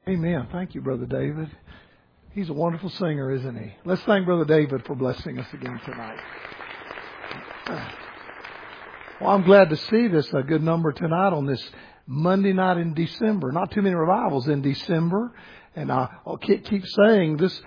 Amen. Thank you, Brother David. He's a wonderful singer, isn't he? Let's thank Brother David for blessing us again tonight. Well, I'm glad to see this a good number tonight on this Monday night in December. Not too many revivals in December. And I'll keep saying this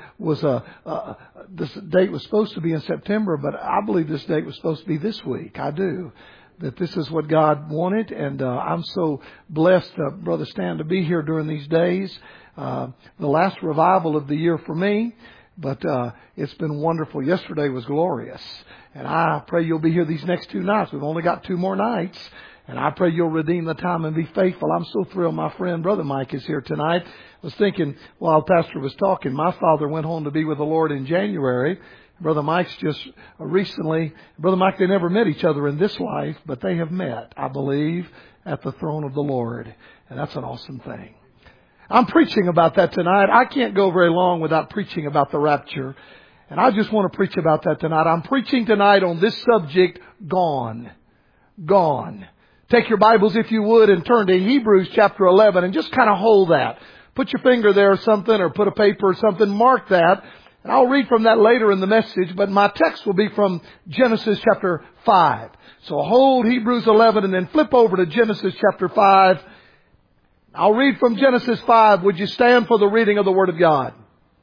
date was supposed to be in September, but I believe this date was supposed to be this week. I do. That this is what God wanted, and I'm so blessed, Brother Stan, to be here during these days. The last revival of the year for me, but it's been wonderful. Yesterday was glorious, and I pray you'll be here these next 2 nights. We've only got 2 more nights, and I pray you'll redeem the time and be faithful. I'm so thrilled my friend Brother Mike is here tonight. I was thinking while Pastor was talking, my father went home to be with the Lord in January. Brother Mike's just recently, Brother Mike, they never met each other in this life, but they have met, I believe, at the throne of the Lord. And that's an awesome thing. I'm preaching about that tonight. I can't go very long without preaching about the rapture. And I just want to preach about that tonight. I'm preaching tonight on this subject, gone. Gone. Take your Bibles, if you would, and turn to Hebrews chapter 11 and just kind of hold that. Put your finger there or something, or put a paper or something, mark that. And I'll read from that later in the message, but my text will be from Genesis chapter 5. So hold Hebrews 11 and then flip over to Genesis chapter 5. I'll read from Genesis 5. Would you stand for the reading of the Word of God?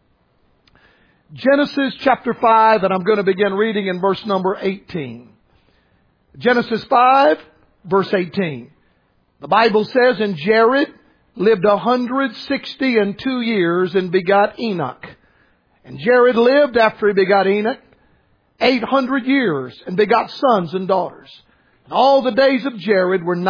Genesis chapter 5, and I'm going to begin reading in verse number 18. Genesis 5, verse 18. The Bible says, "And Jared lived 162 years and begot Enoch. And Jared lived after he begot Enoch 800 years and begot sons and daughters. And all the days of Jared were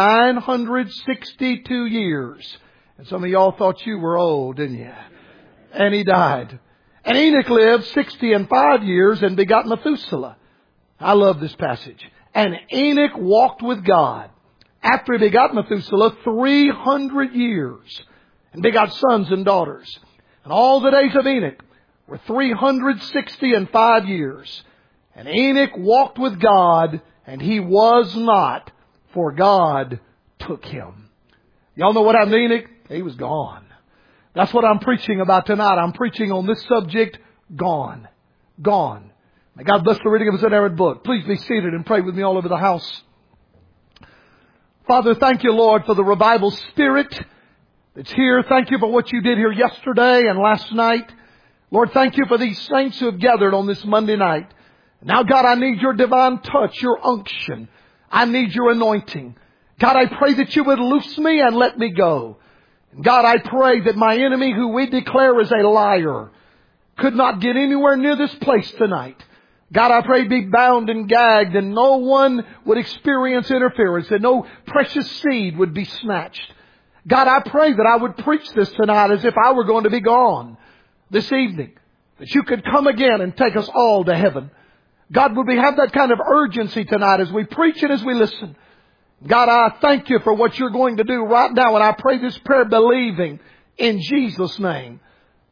962 years." And some of y'all thought you were old, didn't you? And he died. And Enoch lived 65 years and begot Methuselah. I love this passage. "And Enoch walked with God after he begot Methuselah 300 years and begot sons and daughters. And all the days of Enoch were 365 years. And Enoch walked with God, and he was not, for God took him." Y'all know what happened to Enoch? He was gone. That's what I'm preaching about tonight. I'm preaching on this subject, gone. Gone. May God bless the reading of His inerrant book. Please be seated and pray with me all over the house. Father, thank you, Lord, for the revival spirit that's here. Thank you for what you did here yesterday and last night. Lord, thank you for these saints who have gathered on this Monday night. Now, God, I need your divine touch, your unction. I need your anointing. God, I pray that you would loose me and let me go. And God, I pray that my enemy, who we declare is a liar, could not get anywhere near this place tonight. God, I pray be bound and gagged, and no one would experience interference, and no precious seed would be snatched. God, I pray that I would preach this tonight as if I were going to be gone this evening, that you could come again and take us all to heaven. God, would we have that kind of urgency tonight as we preach and as we listen? God, I thank you for what you're going to do right now, and I pray this prayer believing in Jesus' name.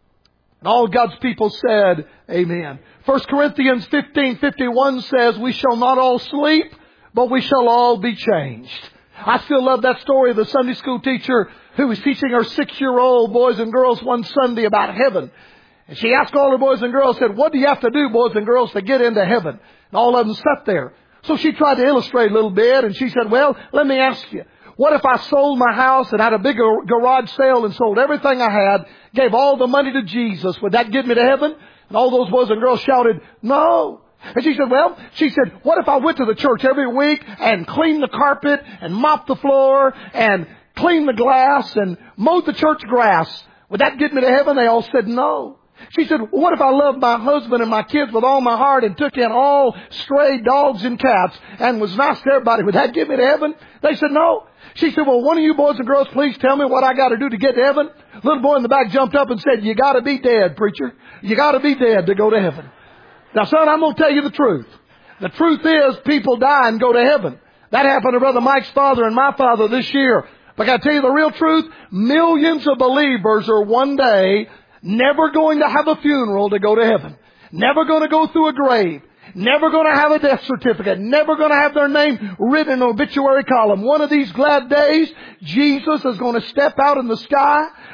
And all God's people said, amen. 1 Corinthians 15:51 says, "We shall not all sleep, but we shall all be changed." I still love that story of the Sunday school teacher who was teaching her 6-year-old boys and girls one Sunday about heaven. And she asked all her boys and girls, said, "What do you have to do, boys and girls, to get into heaven?" And all of them sat there. So she tried to illustrate a little bit, and she said, "Well, let me ask you, what if I sold my house and had a big garage sale and sold everything I had, gave all the money to Jesus? Would that get me to heaven?" And all those boys and girls shouted, "No." And she said, what if I went to the church every week and cleaned the carpet and mopped the floor and cleaned the glass and mowed the church grass? Would that get me to heaven? They all said no. She said, "What if I loved my husband and my kids with all my heart and took in all stray dogs and cats and was nice to everybody? Would that get me to heaven?" They said no. She said, "Well, one of you boys and girls, please tell me what I got to do to get to heaven." Little boy in the back jumped up and said, "You got to be dead, preacher. You got to be dead to go to heaven." Now, son, I'm going to tell you the truth. The truth is people die and go to heaven. That happened to Brother Mike's father and my father this year. But I got to tell you the real truth. Millions of believers are one day never going to have a funeral to go to heaven. Never going to go through a grave. Never going to have a death certificate. Never going to have their name written in an obituary column. One of these glad days, Jesus is going to step out in the sky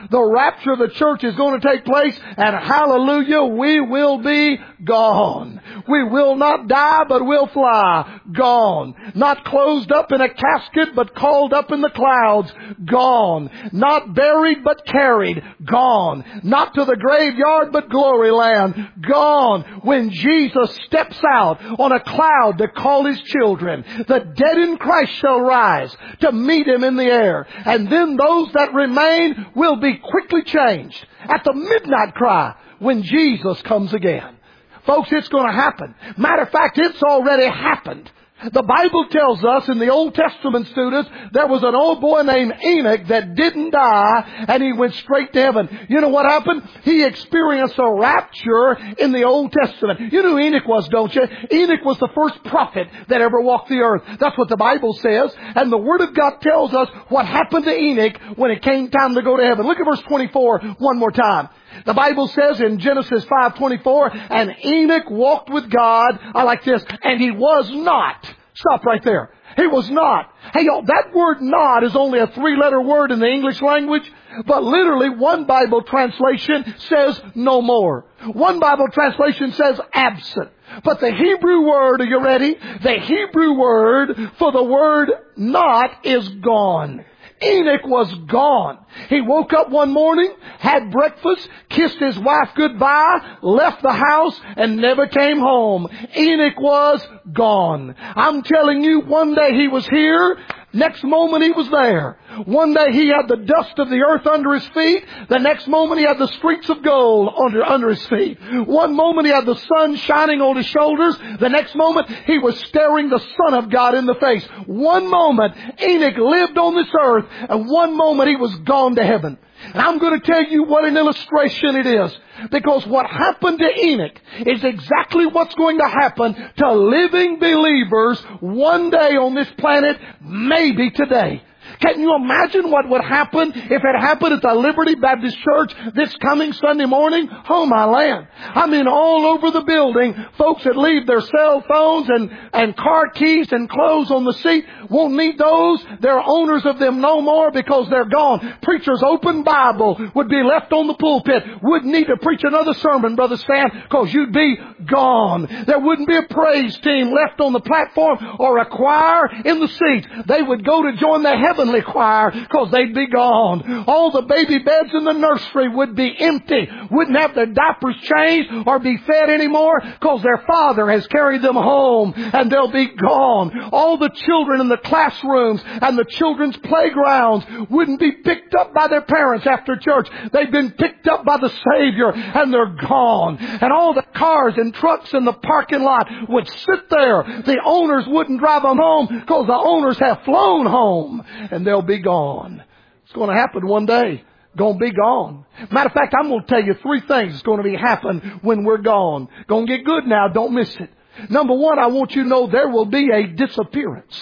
The rapture of the church is going to take place, and hallelujah, we will be gone. We will not die, but we'll fly. Gone. Not closed up in a casket, but called up in the clouds. Gone. Not buried, but carried. Gone. Not to the graveyard, but glory land. Gone. When Jesus steps out on a cloud to call His children, the dead in Christ shall rise to meet Him in the air. And then those that remain will be quickly changed at the midnight cry when Jesus comes again. Folks, it's going to happen. Matter of fact, it's already happened. The Bible tells us in the Old Testament, students, there was an old boy named Enoch that didn't die, and he went straight to heaven. You know what happened? He experienced a rapture in the Old Testament. You know who Enoch was, don't you? Enoch was the first prophet that ever walked the earth. That's what the Bible says. And the Word of God tells us what happened to Enoch when it came time to go to heaven. Look at verse 24 one more time. The Bible says in Genesis 5:24, and Enoch walked with God, I like this, and he was not. Stop right there. He was not. Hey, y'all, that word not is only a 3-letter word in the English language, but literally one Bible translation says no more. One Bible translation says absent. But the Hebrew word, are you ready? The Hebrew word for the word not is gone. Enoch was gone. He woke up one morning, had breakfast, kissed his wife goodbye, left the house, and never came home. Enoch was gone. I'm telling you, one day he was here, next moment he was there. One day he had the dust of the earth under his feet. The next moment he had the streets of gold under his feet. One moment he had the sun shining on his shoulders. The next moment he was staring the Son of God in the face. One moment Enoch lived on this earth, and one moment he was gone to heaven. And I'm going to tell you what an illustration it is. Because what happened to Enoch is exactly what's going to happen to living believers one day on this planet, maybe today. Can you imagine what would happen if it happened at the Liberty Baptist Church this coming Sunday morning? Oh, my land. I mean, all over the building, folks that leave their cell phones and car keys and clothes on the seat won't need those. They're owners of them no more because they're gone. Preacher's open Bible would be left on the pulpit. Wouldn't need to preach another sermon, Brother Stan, because you'd be gone. There wouldn't be a praise team left on the platform or a choir in the seats. They would go to join the heavenly choir because they'd be gone. All the baby beds in the nursery would be empty. Wouldn't have their diapers changed or be fed anymore because their father has carried them home, and they'll be gone. All the children in the classrooms and the children's playgrounds wouldn't be picked up by their parents after church. They've been picked up by the Savior, and they're gone. And all the cars and trucks in the parking lot would sit there. The owners wouldn't drive them home because the owners have flown home, and they'll be gone. It's going to happen one day. Going to be gone. Matter of fact, I'm going to tell you 3 things that's going to be happen when we're gone. Going to get good now. Don't miss it. Number 1, I want you to know there will be a disappearance.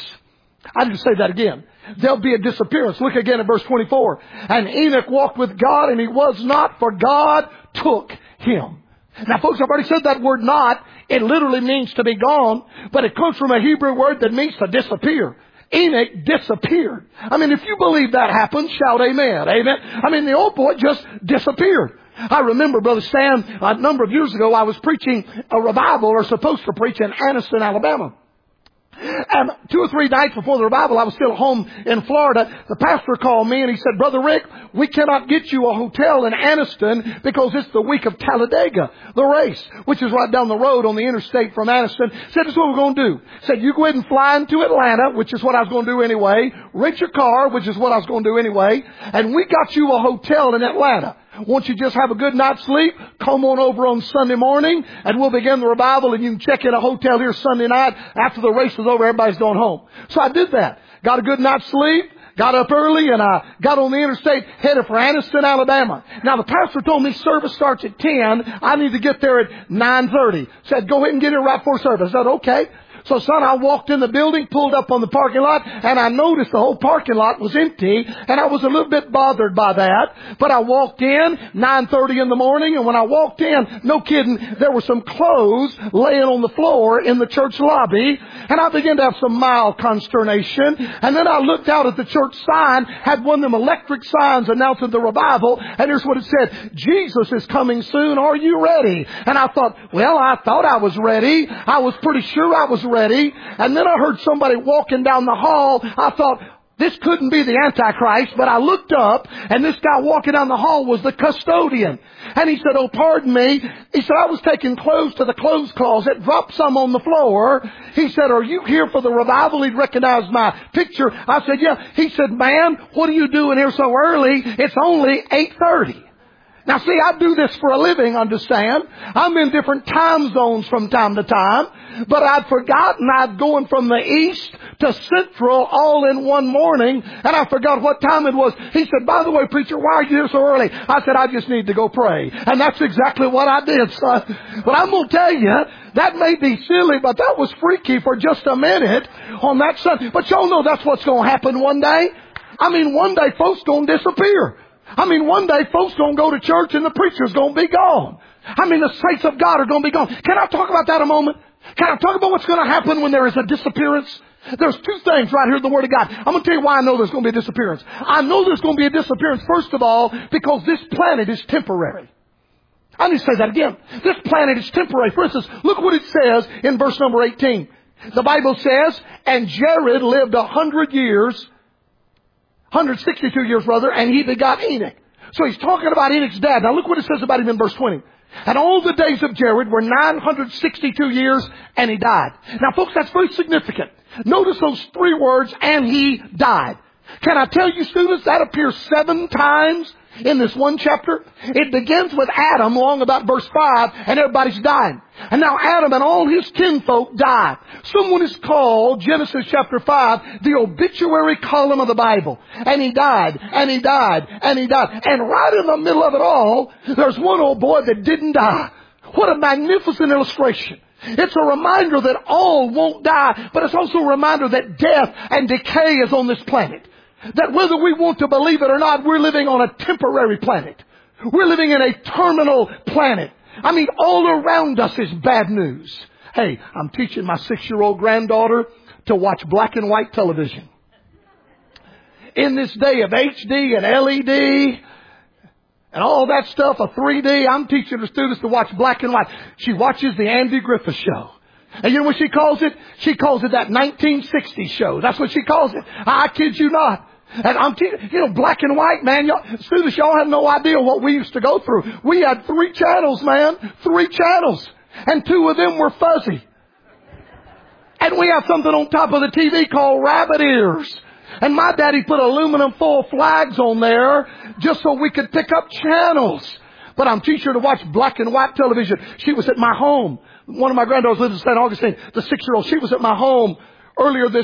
I didn't say that again. There'll be a disappearance. Look again at verse 24. And Enoch walked with God, and he was not, for God took him. Now, folks, I've already said that word not. It literally means to be gone, but it comes from a Hebrew word that means to disappear. Enoch disappeared. I mean, if you believe that happened, shout amen. Amen. I mean, the old boy just disappeared. I remember, Brother Stan, a number of years ago, I was preaching a revival, or supposed to preach, in Anniston, Alabama. And 2 or 3 nights before the revival, I was still home in Florida. The pastor called me and he said, Brother Rick, we cannot get you a hotel in Anniston because it's the week of Talladega, the race, which is right down the road on the interstate from Anniston. Said, this is what we're going to do. Said, you go ahead and fly into Atlanta, which is what I was going to do anyway. Rent your car, which is what I was going to do anyway. And we got you a hotel in Atlanta. Won't you just have a good night's sleep? Come on over on Sunday morning and we'll begin the revival, and you can check in a hotel here Sunday night. After the race is over, everybody's going home. So I did that. Got a good night's sleep. Got up early, and I got on the interstate, headed for Anniston, Alabama. Now, the pastor told me service starts at 10. I need to get there at 9:30. Said, go ahead and get in right before service. I said, okay. So son, I walked in the building, pulled up on the parking lot, and I noticed the whole parking lot was empty, and I was a little bit bothered by that. But I walked in 9:30 in the morning, and when I walked in, no kidding, there were some clothes laying on the floor in the church lobby, and I began to have some mild consternation. And then I looked out at the church sign, had one of them electric signs announcing the revival, and here's what it said: Jesus is coming soon, are you ready? And I thought, well, I thought I was ready. I was pretty sure I was ready. And then I heard somebody walking down the hall. I thought, this couldn't be the Antichrist, but I looked up, and this guy walking down the hall was the custodian. And he said, oh, pardon me. He said, I was taking clothes to the clothes closet, dropped some on the floor. He said, are you here for the revival? He'd recognized my picture. I said, yeah. He said, man, what are you doing here so early? It's only 8:30. Now see, I do this for a living, understand? I'm in different time zones from time to time, but I'd forgotten I'd going from the east to central all in one morning, and I forgot what time it was. He said, by the way, preacher, why are you here so early? I said, I just need to go pray. And that's exactly what I did, son. But I'm going to tell you, that may be silly, but that was freaky for just a minute on that Sunday. But y'all know that's what's going to happen one day. I mean, one day folks going to disappear. I mean, one day folks going to go to church and the preacher's going to be gone. I mean, the saints of God are going to be gone. Can I talk about that a moment? Can I talk about what's going to happen when there is a disappearance? There's two things right here in the Word of God. I'm going to tell you why I know there's going to be a disappearance. I know there's going to be a disappearance, first of all, because this planet is temporary. I need to say that again. This planet is temporary. For instance, look what it says in verse number 18. The Bible says, and Jared lived 100 years, 162 years rather, and he begot Enoch. So he's talking about Enoch's dad. Now look what it says about him in verse 20. And all the days of Jared were 962 years, and he died. Now folks, that's very significant. Notice those three words, and he died. Can I tell you, students, that appears 7 times in this one chapter. It begins with Adam along about verse 5, and everybody's dying. And now Adam and all his kinfolk die. Someone is called, Genesis chapter 5, the obituary column of the Bible. And he died, and he died, and he died. And right in the middle of it all, there's one old boy that didn't die. What a magnificent illustration. It's a reminder that all won't die, but it's also a reminder that death and decay is on this planet. That whether we want to believe it or not, we're living on a temporary planet. We're living in a terminal planet. I mean, all around us is bad news. Hey, I'm teaching my 6-year-old granddaughter to watch black and white television. In this day of HD and LED and all that stuff, a 3D, I'm teaching her students to watch black and white. She watches the Andy Griffith Show. And you know what she calls it? She calls it that 1960s show. That's what she calls it. I kid you not. And I'm black and white, man. Students, y'all have no idea what we used to go through. We had 3 channels, man. 3 channels. And 2 of them were fuzzy. And we have something on top of the TV called rabbit ears. And my daddy put aluminum foil flags on there just so we could pick up channels. But I'm teaching her to watch black and white television. She was at my home. One of my granddaughters lives in St. Augustine, the 6-year-old. She was at my home this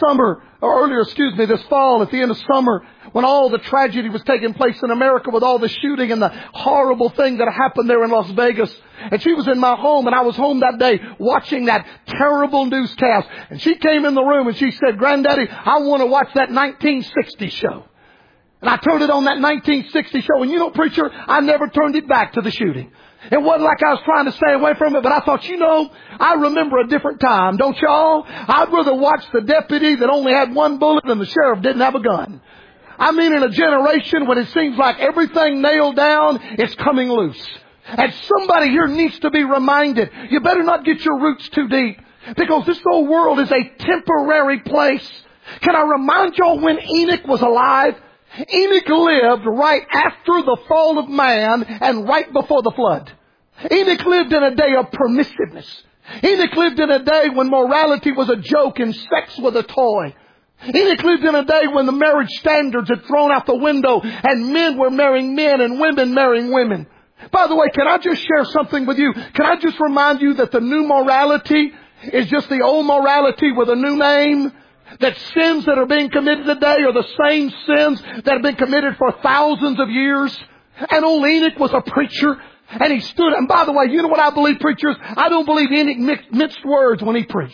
fall at the end of summer when all the tragedy was taking place in America with all the shooting and the horrible thing that happened there in Las Vegas. And she was in my home, and I was home that day watching that terrible newscast. And she came in the room and she said, Granddaddy, I want to watch that 1960 show. And I turned it on, that 1960 show. And you know, preacher, I never turned it back to the shooting. It wasn't like I was trying to stay away from it, but I thought, I remember a different time, don't y'all? I'd rather watch the deputy that only had 1 bullet than the sheriff didn't have a gun. I mean, in a generation when it seems like everything nailed down is coming loose. And somebody here needs to be reminded, you better not get your roots too deep, because this whole world is a temporary place. Can I remind y'all when Enoch was alive? Enoch lived right after the fall of man and right before the flood. Enoch lived in a day of permissiveness. Enoch lived in a day when morality was a joke and sex was a toy. Enoch lived in a day when the marriage standards had thrown out the window and men were marrying men and women marrying women. By the way, can I just share something with you? Can I just remind you that the new morality is just the old morality with a new name? That sins that are being committed today are the same sins that have been committed for thousands of years. And old Enoch was a preacher. And he stood. And by the way, you know what I believe, preachers? I don't believe Enoch minced words when he preached.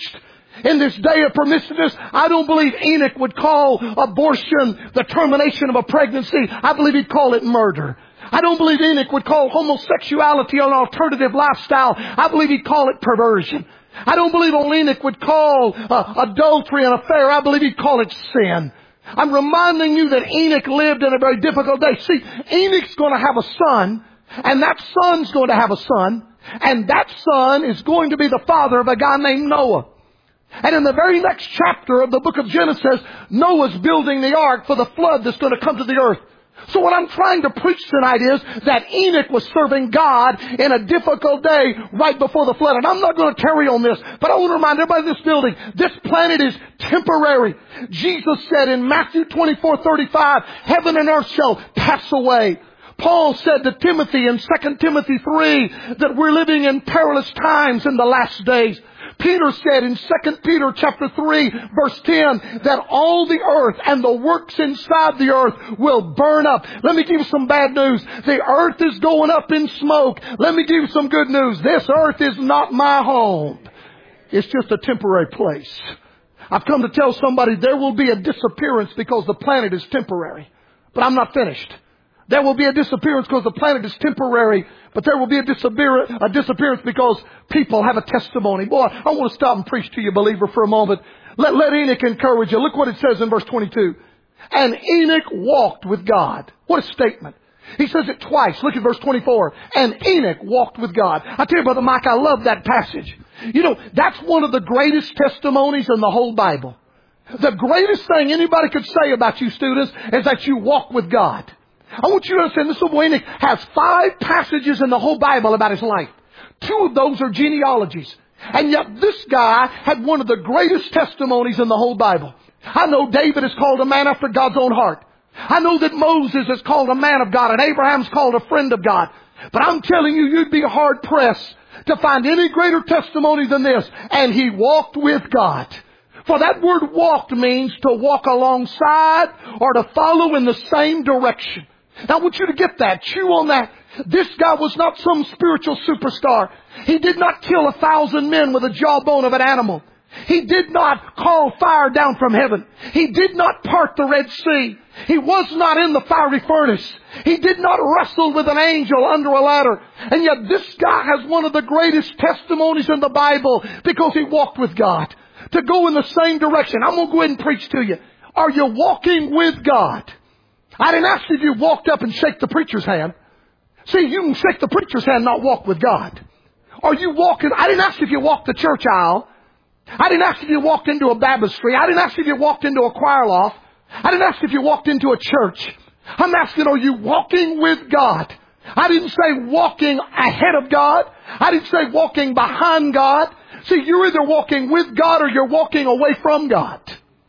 In this day of permissiveness, I don't believe Enoch would call abortion the termination of a pregnancy. I believe he'd call it murder. I don't believe Enoch would call homosexuality an alternative lifestyle. I believe he'd call it perversion. I don't believe old Enoch would call adultery an affair. I believe he'd call it sin. I'm reminding you that Enoch lived in a very difficult day. See, Enoch's going to have a son, and that son's going to have a son, and that son is going to be the father of a guy named Noah. And in the very next chapter of the book of Genesis, Noah's building the ark for the flood that's going to come to the earth. So what I'm trying to preach tonight is that Enoch was serving God in a difficult day right before the flood. And I'm not going to carry on this, but I want to remind everybody in this building, this planet is temporary. Jesus said in Matthew 24:35, heaven and earth shall pass away. Paul said to Timothy in 2 Timothy 3 that we're living in perilous times in the last days. Peter said in 2 Peter chapter 3 verse 10 that all the earth and the works inside the earth will burn up. Let me give you some bad news. The earth is going up in smoke. Let me give you some good news. This earth is not my home. It's just a temporary place. I've come to tell somebody there will be a disappearance because the planet is temporary. But I'm not finished. There will be a disappearance because the planet is temporary, but there will be a disappearance because people have a testimony. Boy, I want to stop and preach to you, believer, for a moment. Let Enoch encourage you. Look what it says in verse 22. And Enoch walked with God. What a statement. He says it twice. Look at verse 24. And Enoch walked with God. I tell you, Brother Mike, I love that passage. You know, that's one of the greatest testimonies in the whole Bible. The greatest thing anybody could say about you, students, is that you walk with God. I want you to understand this little Enoch has 5 passages in the whole Bible about his life. 2 of those are genealogies. And yet this guy had one of the greatest testimonies in the whole Bible. I know David is called a man after God's own heart. I know that Moses is called a man of God and Abraham's called a friend of God. But I'm telling you, you'd be hard pressed to find any greater testimony than this. And he walked with God. For that word walked means to walk alongside or to follow in the same direction. Now I want you to get that. Chew on that. This guy was not some spiritual superstar. He did not kill 1,000 men with a jawbone of an animal. He did not call fire down from heaven. He did not part the Red Sea. He was not in the fiery furnace. He did not wrestle with an angel under a ladder. And yet this guy has one of the greatest testimonies in the Bible because he walked with God. To go in the same direction. I'm going to go ahead and preach to you. Are you walking with God? I didn't ask if you walked up and shake the preacher's hand. See, you can shake the preacher's hand, not walk with God. Are you walking? I didn't ask if you walked the church aisle. I didn't ask if you walked into a baptistry. I didn't ask if you walked into a choir loft. I didn't ask if you walked into a church. I'm asking, are you walking with God? I didn't say walking ahead of God. I didn't say walking behind God. See, you're either walking with God or you're walking away from God.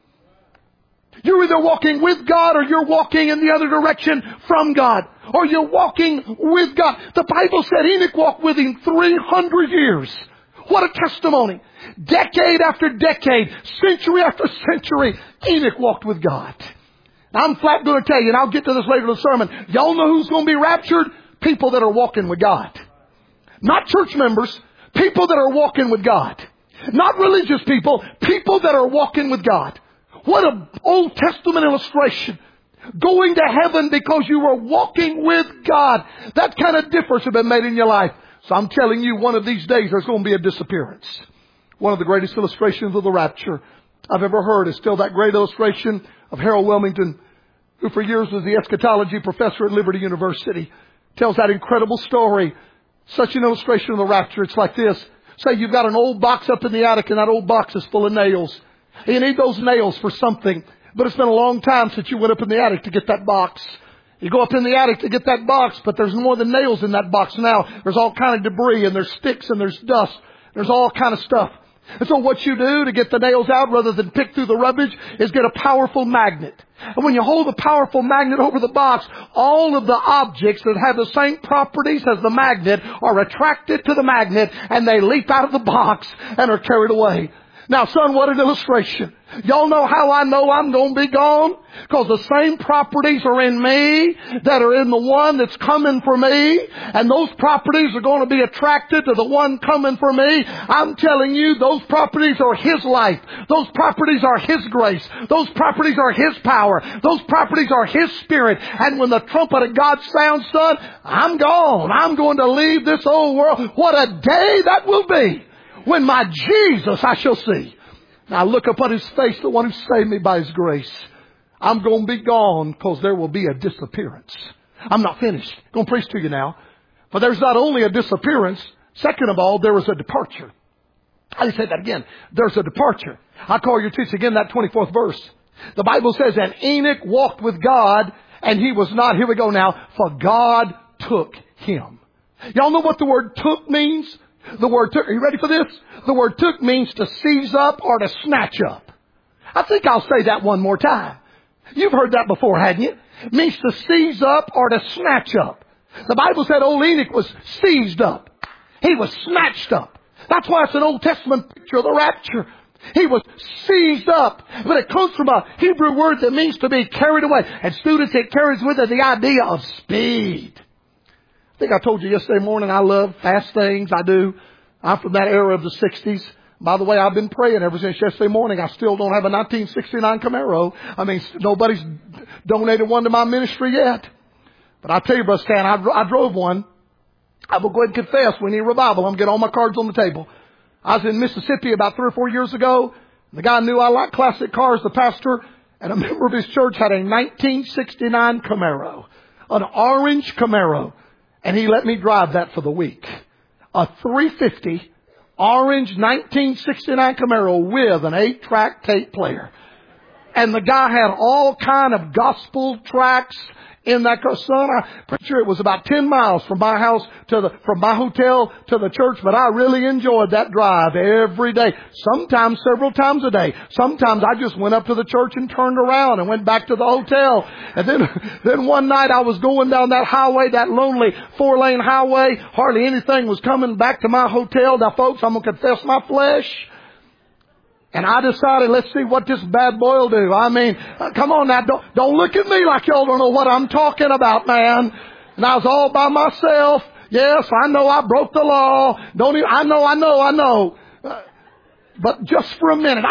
You're either walking with God or you're walking in the other direction from God. Or you're walking with God. The Bible said Enoch walked with Him 300 years. What a testimony. Decade after decade, century after century, Enoch walked with God. Now, I'm flat going to tell you, and I'll get to this later in the sermon, y'all know who's going to be raptured? People that are walking with God. Not church members, people that are walking with God. Not religious people, people that are walking with God. What an Old Testament illustration. Going to heaven because you were walking with God. That kind of difference has been made in your life. So I'm telling you, one of these days there's going to be a disappearance. One of the greatest illustrations of the rapture I've ever heard is still that great illustration of Harold Wilmington, who for years was the eschatology professor at Liberty University. Tells that incredible story. Such an illustration of the rapture. It's like this. Say you've got an old box up in the attic and that old box is full of nails. You need those nails for something. But it's been a long time since you went up in the attic to get that box. You go up in the attic to get that box, but there's more than nails in that box now. There's all kind of debris and there's sticks and there's dust. There's all kind of stuff. And so what you do to get the nails out rather than pick through the rubbish is get a powerful magnet. And when you hold a powerful magnet over the box, all of the objects that have the same properties as the magnet are attracted to the magnet and they leap out of the box and are carried away. Now, son, what an illustration. Y'all know how I know I'm going to be gone? Because the same properties are in me that are in the one that's coming for me. And those properties are going to be attracted to the one coming for me. I'm telling you, those properties are His life. Those properties are His grace. Those properties are His power. Those properties are His Spirit. And when the trumpet of God sounds, son, I'm gone. I'm going to leave this old world. What a day that will be when my Jesus I shall see. Now look upon His face, the one who saved me by His grace. I'm going to be gone because there will be a disappearance. I'm not finished. I'm going to preach to you now. But there's not only a disappearance. Second of all, there is a departure. I say that again. There's a departure. I call your attention again that 24th verse. The Bible says, and Enoch walked with God, and he was not, here we go now, for God took him. Y'all know what the word took means? The word took, are you ready for this? The word took means to seize up or to snatch up. I think I'll say that one more time. You've heard that before, hadn't you? It means to seize up or to snatch up. The Bible said old Enoch was seized up. He was snatched up. That's why it's an Old Testament picture of the rapture. He was seized up. But it comes from a Hebrew word that means to be carried away. And students, it carries with it the idea of speed. I think I told you yesterday morning I love fast things. I do. I'm from that era of the 60s. By the way, I've been praying ever since yesterday morning. I still don't have a 1969 Camaro. I mean, nobody's donated one to my ministry yet. But I tell you, Brother Stan, I drove one. I will go ahead and confess, we need revival. I'm going to get all my cards on the table. I was in Mississippi about 3 or 4 years ago. The guy knew I like classic cars, the pastor, and a member of his church had a 1969 Camaro, an orange Camaro. And he let me drive that for the week. A 350 orange 1969 Camaro with an 8-track tape player. And the guy had all kind of gospel tracks in that car. Son, I'm pretty sure it was about 10 miles from my house from my hotel to the church, but I really enjoyed that drive every day. Sometimes several times a day. Sometimes I just went up to the church and turned around and went back to the hotel. And then one night I was going down that highway, that lonely 4-lane highway. Hardly anything was coming back to my hotel. Now folks, I'm going to confess my flesh. And I decided, let's see what this bad boy will do. I mean, come on now, don't look at me like y'all don't know what I'm talking about, man. And I was all by myself. Yes, I know I broke the law. I know. But just for a minute,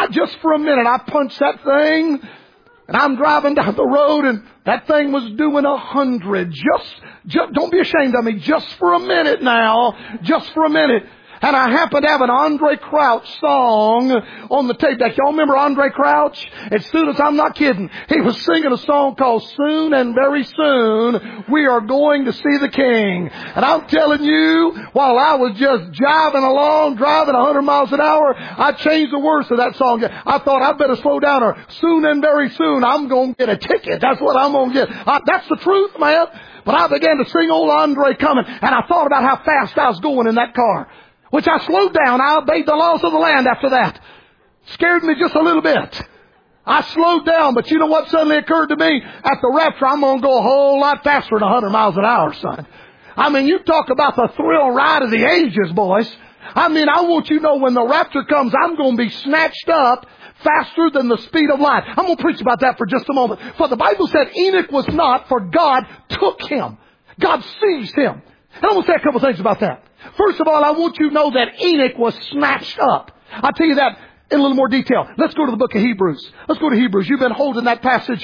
I punched that thing. And I'm driving down the road and that thing was doing 100. Just don't be ashamed of me. Just for a minute now. Just for a minute. And I happened to have an Andre Crouch song on the tape deck. Y'all remember Andre Crouch? As soon as, I'm not kidding, he was singing a song called Soon and Very Soon We Are Going to See the King. And I'm telling you, while I was just jiving along, driving 100 miles an hour, I changed the words to that song. I thought I better slow down or soon and very soon I'm going to get a ticket. That's what I'm going to get. That's the truth, man. But I began to sing old Andre coming and I thought about how fast I was going in that car. Which I slowed down. I obeyed the laws of the land after that. Scared me just a little bit. I slowed down, but you know what suddenly occurred to me? At the rapture, I'm going to go a whole lot faster than 100 miles an hour, son. I mean, you talk about the thrill ride of the ages, boys. I mean, I want you to know when the rapture comes, I'm going to be snatched up faster than the speed of light. I'm going to preach about that for just a moment. For the Bible said Enoch was not, for God took him. God seized him. And I'm going to say a couple things about that. First of all, I want you to know that Enoch was snatched up. I'll tell you that in a little more detail. Let's go to the book of Hebrews. Let's go to Hebrews. You've been holding that passage.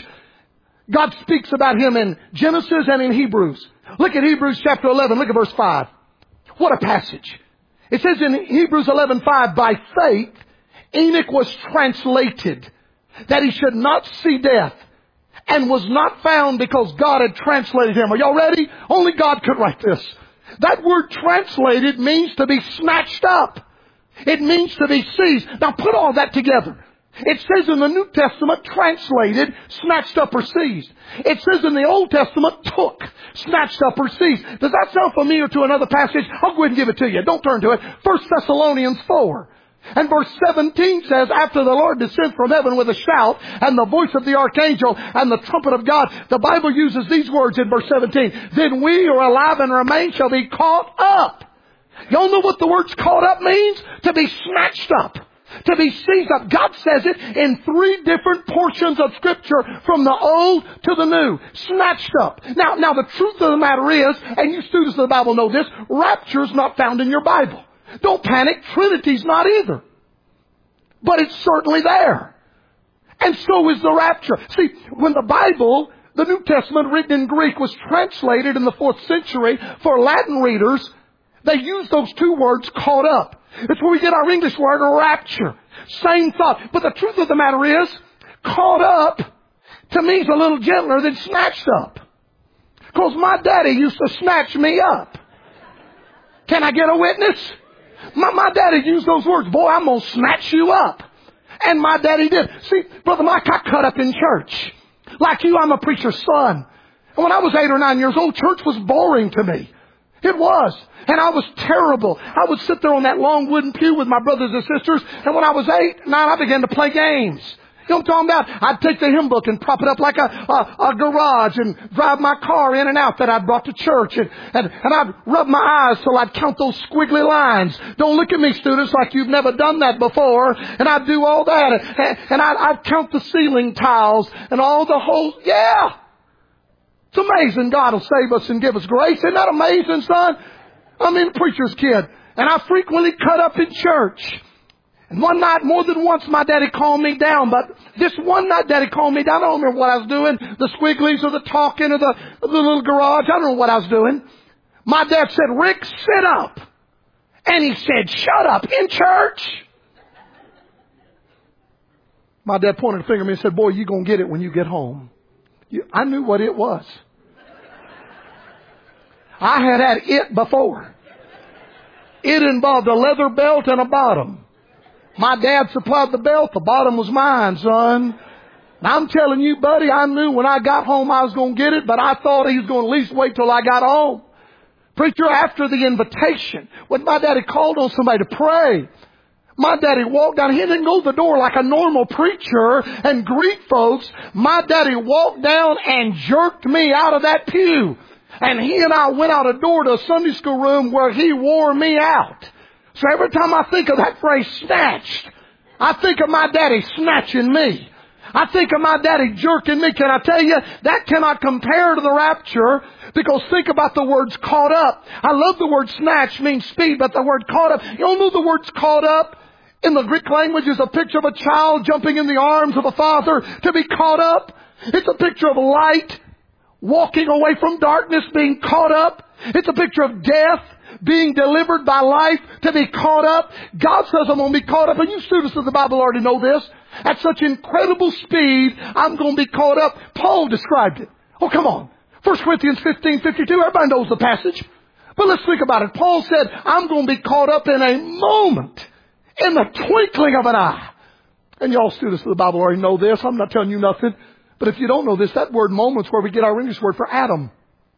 God speaks about him in Genesis and in Hebrews. Look at Hebrews chapter 11. Look at verse 5. What a passage. It says in Hebrews 11:5, by faith Enoch was translated that he should not see death, and was not found because God had translated him. Are y'all ready? Only God could write this. That word translated means to be snatched up. It means to be seized. Now put all that together. It says in the New Testament, translated, snatched up or seized. It says in the Old Testament, took, snatched up or seized. Does that sound familiar to another passage? I'll go ahead and give it to you. Don't turn to it. 1 Thessalonians 4. And verse 17 says, after the Lord descends from heaven with a shout and the voice of the archangel and the trumpet of God, the Bible uses these words in verse 17. Then we who are alive and remain shall be caught up. Y'all know what the words caught up means? To be snatched up. To be seized up. God says it in 3 different portions of Scripture from the Old to the New. Snatched up. Now the truth of the matter is, and you students of the Bible know this, rapture's not found in your Bible. Don't panic. Trinity's not either. But it's certainly there. And so is the rapture. See, when the Bible, the New Testament written in Greek, was translated in the 4th century for Latin readers, they used those 2 words, caught up. It's where we get our English word, rapture. Same thought. But the truth of the matter is, caught up, to me, is a little gentler than snatched up. Because my daddy used to snatch me up. Can I get a witness? My daddy used those words. Boy, I'm going to snatch you up. And my daddy did. See, Brother Mike, I cut up in church. Like you, I'm a preacher's son. And when I was 8 or 9 years old, church was boring to me. It was. And I was terrible. I would sit there on that long wooden pew with my brothers and sisters. And when I was 8, 9, I began to play games. You know what I'm talking about? I'd take the hymn book and prop it up like a garage and drive my car in and out that I'd brought to church. And I'd rub my eyes till I'd count those squiggly lines. Don't look at me, students, like you've never done that before. And I'd do all that. And I'd count the ceiling tiles and all the holes. Yeah! It's amazing God will save us and give us grace. Isn't that amazing, son? I'm a preacher's kid. And I frequently cut up in church. And one night, more than once, my daddy calmed me down. But this one night, daddy calmed me down. I don't remember what I was doing. The squigglies or the talking or the little garage. I don't know what I was doing. My dad said, Rick, sit up. And he said, shut up in church. My dad pointed a finger at me and said, boy, you're going to get it when you get home. I knew what it was. I had it before. It involved a leather belt and a bottom. My dad supplied the belt. The bottom was mine, son. And I'm telling you, buddy, I knew when I got home I was going to get it, but I thought he was going to at least wait till I got home. Preacher, after the invitation, when my daddy called on somebody to pray, my daddy walked down. He didn't go to the door like a normal preacher and greet folks. My daddy walked down and jerked me out of that pew. And he and I went out a door to a Sunday school room where he wore me out. So every time I think of that phrase, snatched, I think of my daddy snatching me. I think of my daddy jerking me. Can I tell you, that cannot compare to the rapture, because think about the words caught up. I love the word snatch, means speed, but the word caught up, you all know the words caught up in the Greek language is a picture of a child jumping in the arms of a father to be caught up. It's a picture of light walking away from darkness, being caught up. It's a picture of death being delivered by life to be caught up. God says I'm going to be caught up. And you students of the Bible already know this. At such incredible speed, I'm going to be caught up. Paul described it. Oh, come on. 1 Corinthians 15:52. Everybody knows the passage. But let's think about it. Paul said, I'm going to be caught up in a moment, in the twinkling of an eye. And y'all students of the Bible already know this. I'm not telling you nothing. But if you don't know this, that word moment's where we get our English word for atom.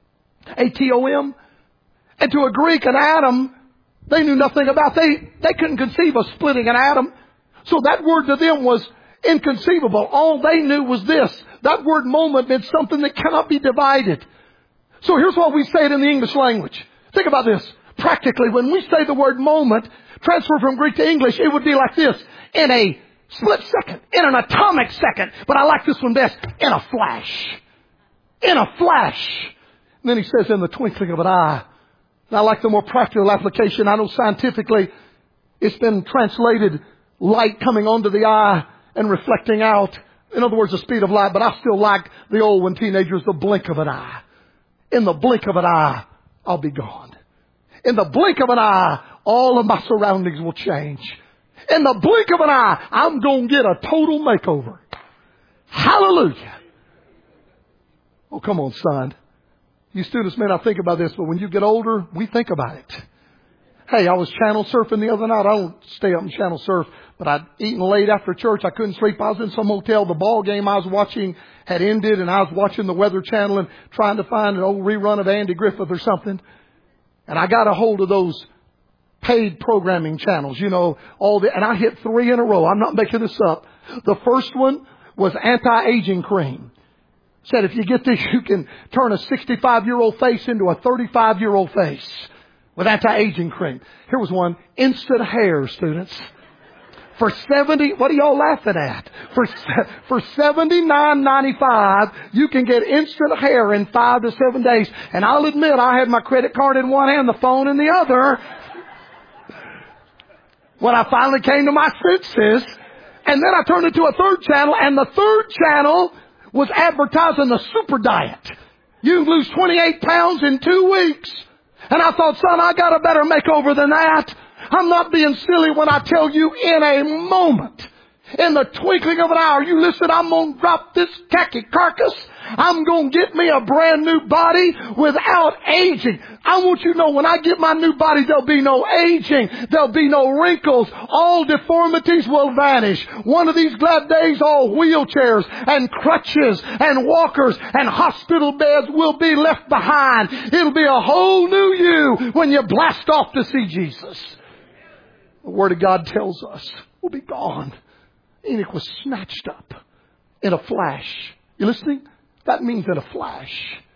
A-T-O-M. And to a Greek, an atom, they knew nothing about. They couldn't conceive of splitting an atom. So that word to them was inconceivable. All they knew was this. That word moment meant something that cannot be divided. So here's what we say it in the English language. Think about this. Practically, when we say the word moment, transfer from Greek to English, it would be like this. In a split second. In an atomic second. But I like this one best. In a flash. In a flash. And then he says in the twinkling of an eye. And I like the more practical application. I know scientifically it's been translated light coming onto the eye and reflecting out. In other words, the speed of light. But I still like the old one, teenagers, the blink of an eye. In the blink of an eye, I'll be gone. In the blink of an eye, all of my surroundings will change. In the blink of an eye, I'm going to get a total makeover. Hallelujah. Oh, come on, son. You students may not think about this, but when you get older, we think about it. Hey, I was channel surfing the other night. I don't stay up and channel surf, but I'd eaten late after church. I couldn't sleep. I was in some hotel. The ball game I was watching had ended, and I was watching the Weather Channel and trying to find an old rerun of Andy Griffith or something. And I got a hold of those paid programming channels, you know, and I hit 3 in a row. I'm not making this up. The first one was anti-aging cream. Said if you get this, you can turn a 65-year-old face into a 35-year-old face with anti-aging cream. Here was one, instant hair, students. For 70, what are y'all laughing at? For $79.95, you can get instant hair in 5 to 7 days. And I'll admit, I had my credit card in one hand, the phone in the other. When I finally came to my senses, and then I turned it to a third channel, and the third channel was advertising the super diet. You can lose 28 pounds in 2 weeks. And I thought, son, I got a better makeover than that. I'm not being silly when I tell you in a moment, in the twinkling of an hour, you listen, I'm going to drop this khaki carcass. I'm going to get me a brand new body without aging. I want you to know when I get my new body, there'll be no aging. There'll be no wrinkles. All deformities will vanish. One of these glad days, all wheelchairs and crutches and walkers and hospital beds will be left behind. It'll be a whole new you when you blast off to see Jesus. The Word of God tells us we'll be gone. Enoch was snatched up in a flash. You listening? That means in a flash.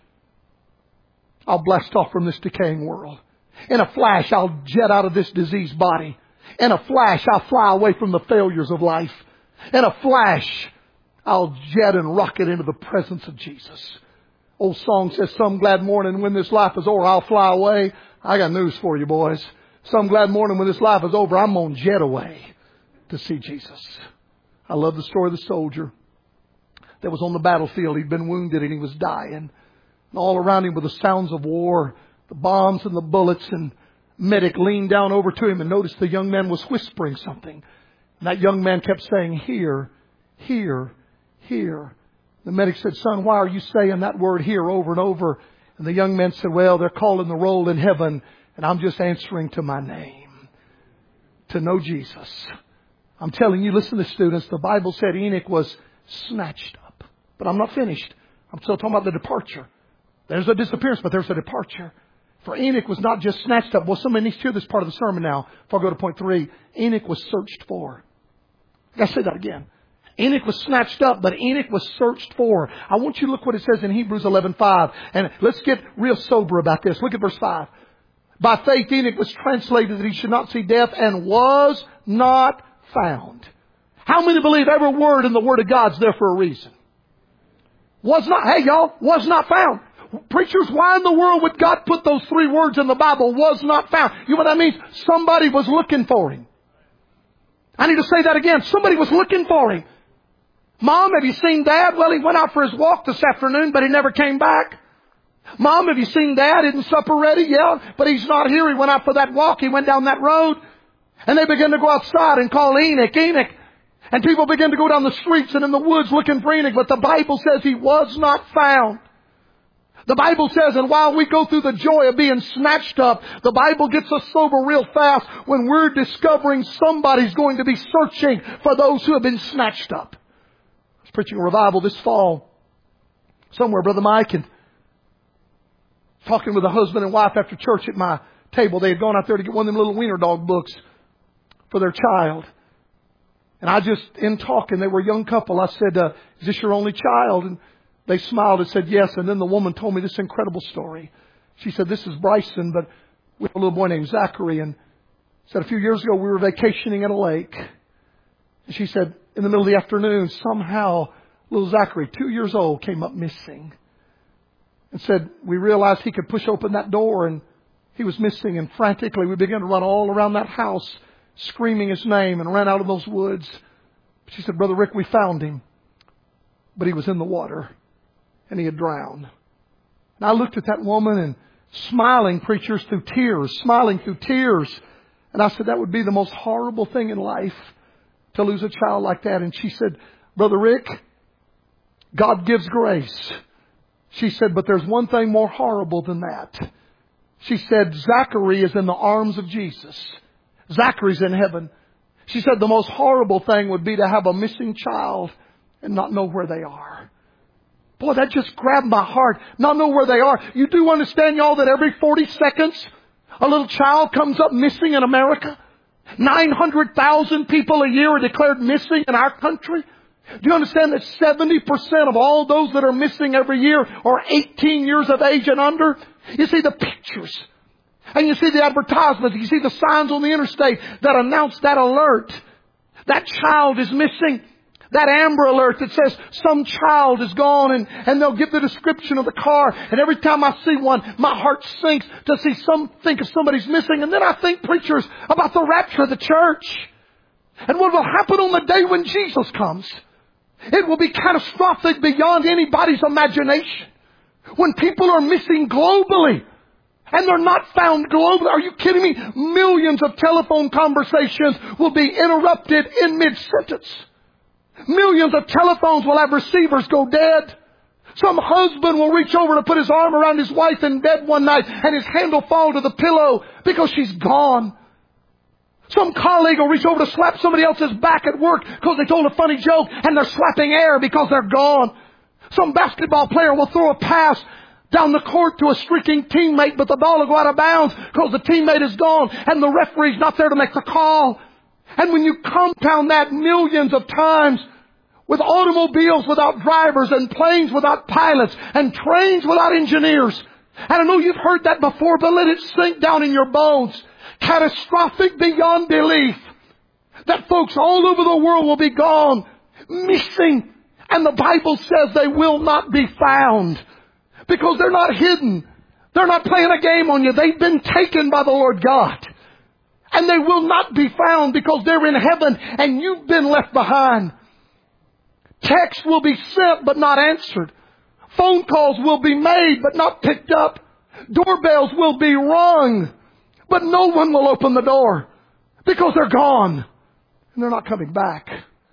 I'll blast off from this decaying world. In a flash, I'll jet out of this diseased body. In a flash, I'll fly away from the failures of life. In a flash, I'll jet and rocket into the presence of Jesus. Old song says, some glad morning when this life is over, I'll fly away. I got news for you, boys. Some glad morning when this life is over, I'm going to jet away to see Jesus. I love the story of the soldier that was on the battlefield. He'd been wounded and he was dying. And all around him were the sounds of war, the bombs and the bullets. And medic leaned down over to him and noticed the young man was whispering something. And that young man kept saying, here, here, here. The medic said, son, why are you saying that word here over and over? And the young man said, well, they're calling the roll in heaven. And I'm just answering to my name. To know Jesus. I'm telling you, listen to students, the Bible said Enoch was snatched up. But I'm not finished. I'm still talking about the departure. There's a disappearance, but there's a departure. For Enoch was not just snatched up. Well, somebody needs to hear this part of the sermon now. Before I go to point 3. Enoch was searched for. I got to say that again. Enoch was snatched up, but Enoch was searched for. I want you to look what it says in Hebrews 11:5. And let's get real sober about this. Look at verse 5. By faith Enoch was translated that he should not see death and was not found. How many believe every word in the Word of God's there for a reason? Was not, hey y'all, was not found. Preachers, why in the world would God put those 3 words in the Bible, was not found? You know what that means? Somebody was looking for him. I need to say that again. Somebody was looking for him. Mom, have you seen Dad? Well, he went out for his walk this afternoon, but he never came back. Mom, have you seen Dad? Isn't supper ready? Yeah, but he's not here. He went out for that walk. He went down that road. And they began to go outside and call Enoch, Enoch. And people began to go down the streets and in the woods looking for Enoch. But the Bible says he was not found. The Bible says, and while we go through the joy of being snatched up, the Bible gets us sober real fast when we're discovering somebody's going to be searching for those who have been snatched up. I was preaching a revival this fall. Somewhere, Brother Mike, and talking with a husband and wife after church at my table. They had gone out there to get one of them little wiener dog books for their child. And I just, in talking, they were a young couple. I said, is this your only child? And they smiled and said yes. And then the woman told me this incredible story. She said, this is Bryson, but we have a little boy named Zachary. And said a few years ago we were vacationing at a lake. And she said, in the middle of the afternoon, somehow little Zachary, 2 years old, came up missing. And said, we realized he could push open that door and he was missing. And frantically we began to run all around that house, screaming his name, and ran out of those woods. She said, Brother Rick, we found him, but he was in the water and he had drowned. And I looked at that woman and smiling, preachers, through tears, smiling through tears. And I said, that would be the most horrible thing in life to lose a child like that. And she said, Brother Rick, God gives grace. She said, but there's one thing more horrible than that. She said, Zachary is in the arms of Jesus. Zachary's in heaven. She said the most horrible thing would be to have a missing child and not know where they are. Boy, that just grabbed my heart. Not know where they are. You do understand, y'all, that every 40 seconds a little child comes up missing in America? 900,000 people a year are declared missing in our country. Do you understand that 70% of all those that are missing every year are 18 years of age and under? You see the pictures. And you see the advertisements. You see the signs on the interstate that announce that alert. That child is missing. That Amber Alert that says some child is gone, and they'll give the description of the car. And every time I see one, my heart sinks to think of somebody's missing. And then I think, preachers, about the rapture of the church. And what will happen on the day when Jesus comes. It will be catastrophic beyond anybody's imagination. When people are missing globally. And they're not found globally. Are you kidding me? Millions of telephone conversations will be interrupted in mid-sentence. Millions of telephones will have receivers go dead. Some husband will reach over to put his arm around his wife in bed one night and his hand will fall to the pillow because she's gone. Some colleague will reach over to slap somebody else's back at work because they told a funny joke and they're slapping air because they're gone. Some basketball player will throw a pass down the court to a streaking teammate, but the ball will go out of bounds because the teammate is gone and the referee's not there to make the call. And when you compound that millions of times with automobiles without drivers and planes without pilots and trains without engineers. And I know you've heard that before, but let it sink down in your bones. Catastrophic beyond belief. That folks all over the world will be gone, missing. And the Bible says they will not be found. Because they're not hidden. They're not playing a game on you. They've been taken by the Lord God. And they will not be found because they're in heaven and you've been left behind. Texts will be sent but not answered. Phone calls will be made but not picked up. Doorbells will be rung but no one will open the door because they're gone and they're not coming back.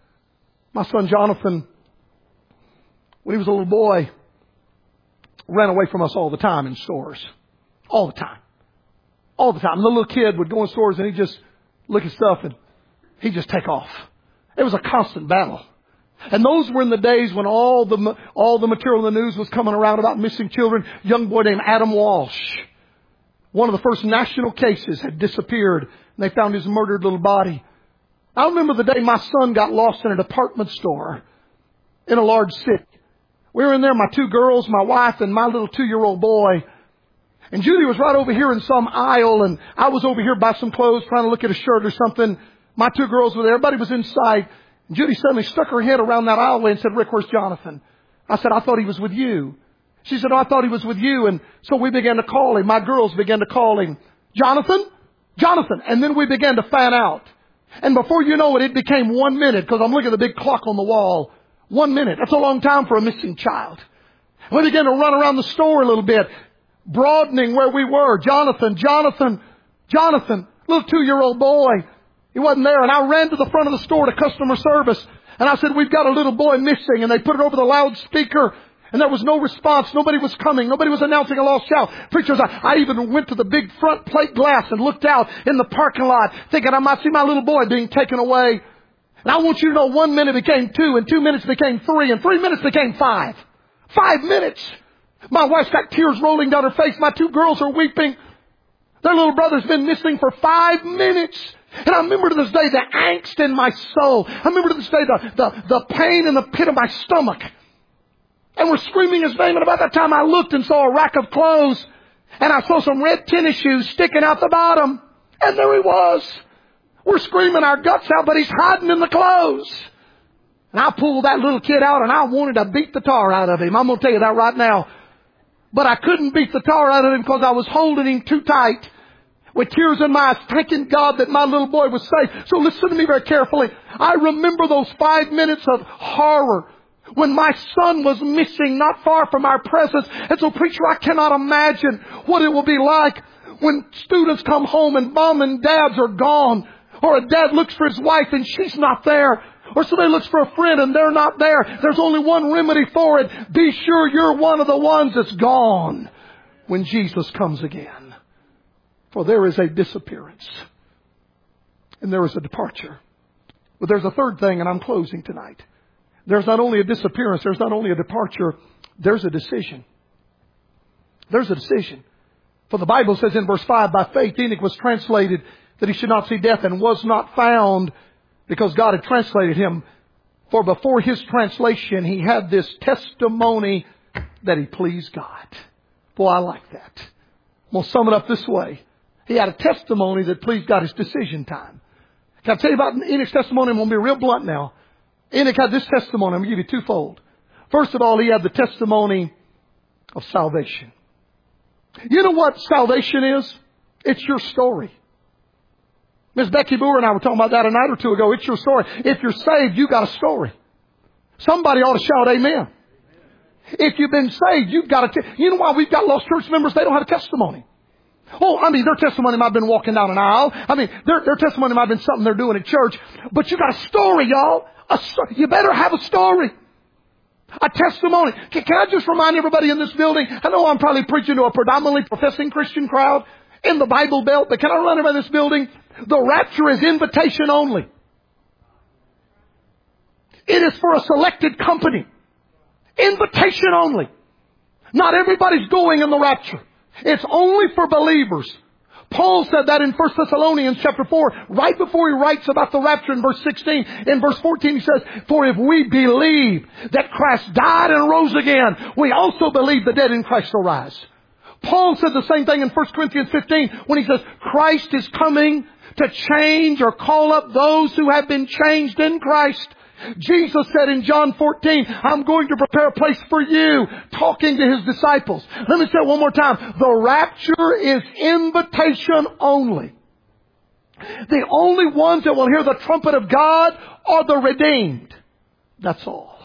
My son Jonathan, when he was a little boy, ran away from us all the time in stores. All the time. All the time. The little kid would go in stores and he'd just look at stuff and he'd just take off. It was a constant battle. And those were in the days when all the material in the news was coming around about missing children. A young boy named Adam Walsh, one of the first national cases, had disappeared. And they found his murdered little body. I remember the day my son got lost in a department store in a large city. We were in there, my two girls, my wife, and my little 2-year-old boy. And Judy was right over here in some aisle, and I was over here by some clothes trying to look at a shirt or something. My two girls were there. Everybody was inside. And Judy suddenly stuck her head around that aisleway and said, "Rick, where's Jonathan?" I said, "I thought he was with you." She said, "Oh, I thought he was with you." And so we began to call him. My girls began to call him, "Jonathan? Jonathan." And then we began to fan out. And before you know it, it became 1 minute because I'm looking at the big clock on the wall. 1 minute. That's a long time for a missing child. We began to run around the store a little bit, broadening where we were. Jonathan, Jonathan, Jonathan, little 2-year-old boy. He wasn't there. And I ran to the front of the store to customer service. And I said, "We've got a little boy missing." And they put it over the loudspeaker. And there was no response. Nobody was coming. Nobody was announcing a lost child. Preachers, I even went to the big front plate glass and looked out in the parking lot thinking I might see my little boy being taken away. And I want you to know 1 minute became 2 and 2 minutes became 3 and 3 minutes became 5. 5 minutes. My wife's got tears rolling down her face. My two girls are weeping. Their little brother's been missing for 5 minutes. And I remember to this day the angst in my soul. I remember to this day the pain in the pit of my stomach. And we're screaming his name. And about that time I looked and saw a rack of clothes. And I saw some red tennis shoes sticking out the bottom. And there he was. We're screaming our guts out, but he's hiding in the clothes. And I pulled that little kid out and I wanted to beat the tar out of him. I'm going to tell you that right now. But I couldn't beat the tar out of him because I was holding him too tight with tears in my eyes, thanking God that my little boy was safe. So listen to me very carefully. I remember those 5 minutes of horror when my son was missing not far from our presence. And so, preacher, I cannot imagine what it will be like when students come home and mom and dads are gone. Or a dad looks for his wife and she's not there. Or somebody looks for a friend and they're not there. There's only one remedy for it. Be sure you're one of the ones that's gone when Jesus comes again. For there is a disappearance. And there is a departure. But there's a third thing, and I'm closing tonight. There's not only a disappearance, there's not only a departure, there's a decision. There's a decision. For the Bible says in verse 5, by faith Enoch was translated that he should not see death and was not found because God had translated him. For before his translation, he had this testimony that he pleased God. Boy, I like that. I'm going to sum it up this way. He had a testimony that pleased God. His decision time. Can I tell you about Enoch's testimony? I'm going to be real blunt now. Enoch had this testimony. I'm going to give you twofold. First of all, he had the testimony of salvation. You know what salvation is? It's your story. Miss Becky Boer and I were talking about that a night or two ago. It's your story. If you're saved, you got a story. Somebody ought to shout amen. If you've been saved, you've got a... You know why we've got lost church members? They don't have a testimony. Oh, I mean, their testimony might have been walking down an aisle. I mean, their testimony might have been something they're doing at church. But you got a story, y'all. You better have a story. A testimony. Can I just remind everybody in this building, I know I'm probably preaching to a predominantly professing Christian crowd in the Bible Belt, but can I remind everybody in this building, the rapture is invitation only. It is for a selected company. Invitation only. Not everybody's going in the rapture. It's only for believers. Paul said that in 1 Thessalonians chapter 4, right before he writes about the rapture in verse 16. In verse 14 he says, for if we believe that Christ died and rose again, we also believe the dead in Christ will rise. Paul said the same thing in 1 Corinthians 15 when he says, Christ is coming to change or call up those who have been changed in Christ. Jesus said in John 14, I'm going to prepare a place for you, talking to His disciples. Let me say it one more time. The rapture is invitation only. The only ones that will hear the trumpet of God are the redeemed. That's all.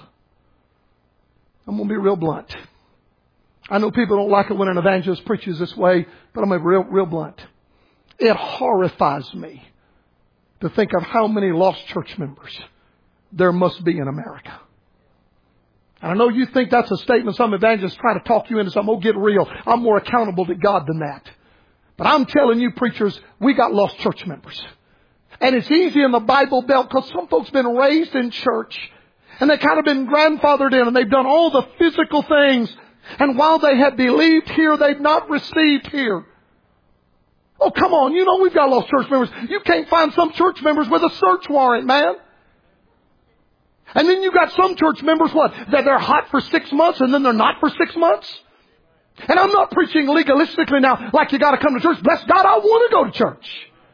I'm going to be real blunt. I know people don't like it when an evangelist preaches this way, but I'm going to be real blunt. It horrifies me to think of how many lost church members there must be in America. And I know you think that's a statement some evangelists try to talk you into something. Oh, get real. I'm more accountable to God than that. But I'm telling you, preachers, we got lost church members. And it's easy in the Bible Belt because some folks been raised in church and they kind of been grandfathered in and they've done all the physical things. And while they have believed here, they've not received here. Oh, come on. You know we've got lost church members. You can't find some church members with a search warrant, man. And then you got some church members, what? That they're hot for 6 months and then they're not for 6 months. And I'm not preaching legalistically now like you got to come to church. Bless God, I want to go to church.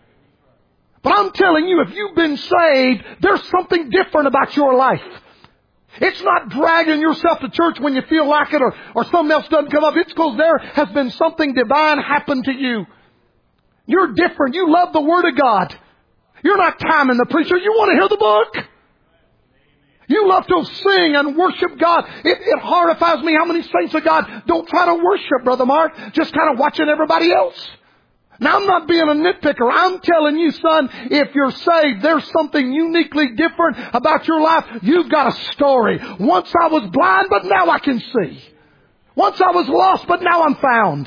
But I'm telling you, if you've been saved, there's something different about your life. It's not dragging yourself to church when you feel like it or something else doesn't come up. It's because there has been something divine happen to you. You're different. You love the Word of God. You're not timing the preacher. You want to hear the book. You love to sing and worship God. It horrifies me how many saints of God don't try to worship, Brother Mark, just kind of watching everybody else. Now, I'm not being a nitpicker. I'm telling you, son, if you're saved, there's something uniquely different about your life. You've got a story. Once I was blind, but now I can see. Once I was lost, but now I'm found.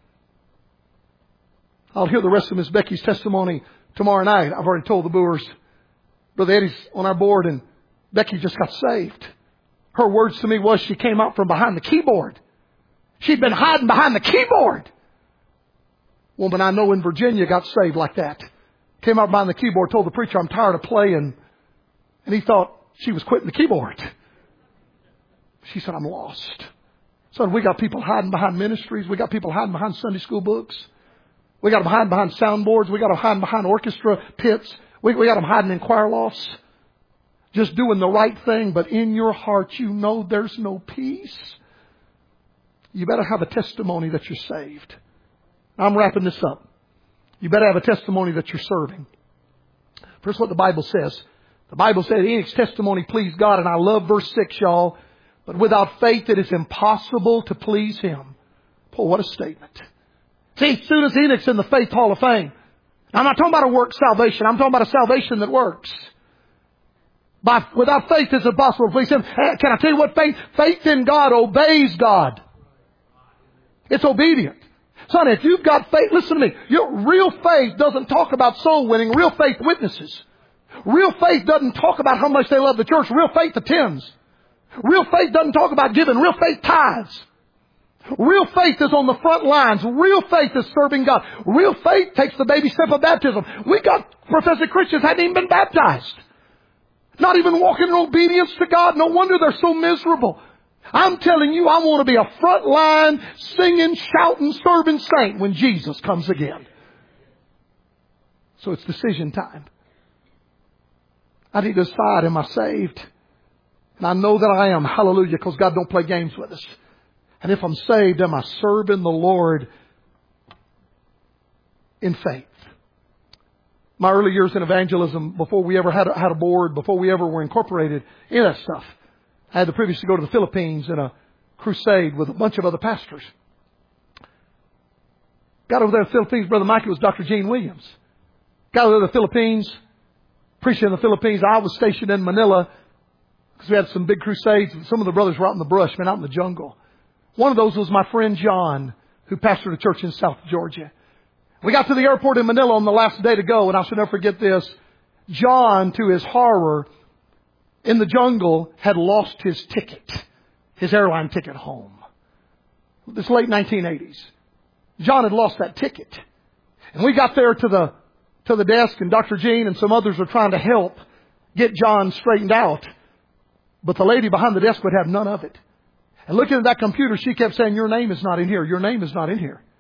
I'll hear the rest of Miss Becky's testimony tomorrow night. I've already told the Boers. Brother Eddie's on our board, and Becky just got saved. Her words to me was she came out from behind the keyboard. She'd been hiding behind the keyboard. Woman I know in Virginia got saved like that. Came out behind the keyboard, told the preacher, I'm tired of playing. And he thought she was quitting the keyboard. She said, I'm lost. So we got people hiding behind ministries. We got people hiding behind Sunday school books. We got them hiding behind soundboards. We got them hiding behind orchestra pits. We got them hiding in choir lofts. Just doing the right thing, but in your heart you know there's no peace. You better have a testimony that you're saved. I'm wrapping this up. You better have a testimony that you're serving. First, what the Bible says. The Bible said Enoch's testimony pleased God, and I love verse 6, y'all. But without faith it is impossible to please Him. Boy, what a statement. See, as soon as Enoch's in the Faith Hall of Fame. Now, I'm not talking about a work salvation. I'm talking about a salvation that works. Without faith it's impossible to please Him. Can I tell you what faith? Faith in God obeys God. It's obedient. Son, if you've got faith, listen to me. Your real faith doesn't talk about soul winning. Real faith witnesses. Real faith doesn't talk about how much they love the church. Real faith attends. Real faith doesn't talk about giving. Real faith tithes. Real faith is on the front lines. Real faith is serving God. Real faith takes the baby step of baptism. We got professing Christians hadn't even been baptized. Not even walking in obedience to God. No wonder they're so miserable. I'm telling you, I want to be a front line, singing, shouting, serving saint when Jesus comes again. So it's decision time. I need to decide, am I saved? And I know that I am. Hallelujah, because God don't play games with us. And if I'm saved, am I serving the Lord in faith? My early years in evangelism, before we ever had a board, before we ever were incorporated, any of that stuff, I had the privilege to go to the Philippines in a crusade with a bunch of other pastors. Got over there in the Philippines, Brother Mikey was Dr. Gene Williams. Got over there in the Philippines, preaching in the Philippines. I was stationed in Manila because we had some big crusades. Some of the brothers were out in the brush, man, out in the jungle. One of those was my friend John, who pastored a church in South Georgia. We got to the airport in Manila on the last day to go, and I shall never forget this. John, to his horror, in the jungle, had lost his ticket, his airline ticket home. This late 1980s. John had lost that ticket. And we got there to the desk, and Dr. Gene and some others were trying to help get John straightened out. But the lady behind the desk would have none of it. And looking at that computer, she kept saying, your name is not in here. Your name is not in here.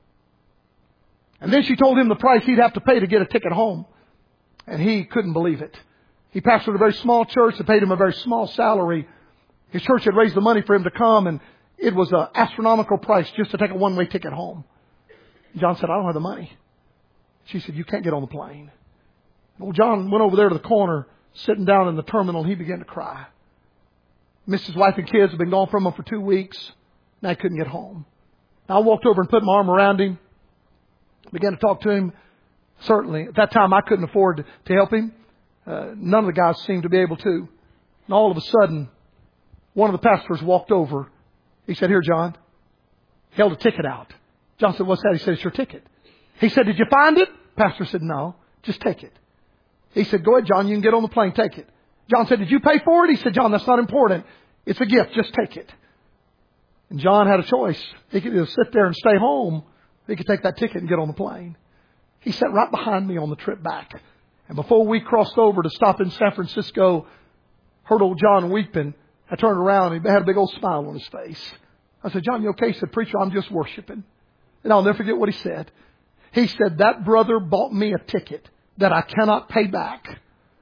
And then she told him the price he'd have to pay to get a ticket home. And he couldn't believe it. He pastored a very small church that paid him a very small salary. His church had raised the money for him to come, and it was an astronomical price just to take a one-way ticket home. John said, I don't have the money. She said, you can't get on the plane. Well, John went over there to the corner, sitting down in the terminal, and he began to cry. Missed his wife and kids, had been gone from him for 2 weeks, and I couldn't get home. I walked over and put my arm around him, began to talk to him. Certainly, at that time, I couldn't afford to help him. None of the guys seemed to be able to. And all of a sudden, one of the pastors walked over. He said, here, John. He held a ticket out. John said, what's that? He said, it's your ticket. He said, did you find it? Pastor said, no, just take it. He said, go ahead, John, you can get on the plane, take it. John said, did you pay for it? He said, John, that's not important. It's a gift, just take it. And John had a choice. He could either sit there and stay home, or he could take that ticket and get on the plane. He sat right behind me on the trip back. And before we crossed over to stop in San Francisco, heard old John weeping. I turned around and he had a big old smile on his face. I said, John, you okay? He said, preacher, I'm just worshiping. And I'll never forget what he said. He said, that brother bought me a ticket that I cannot pay back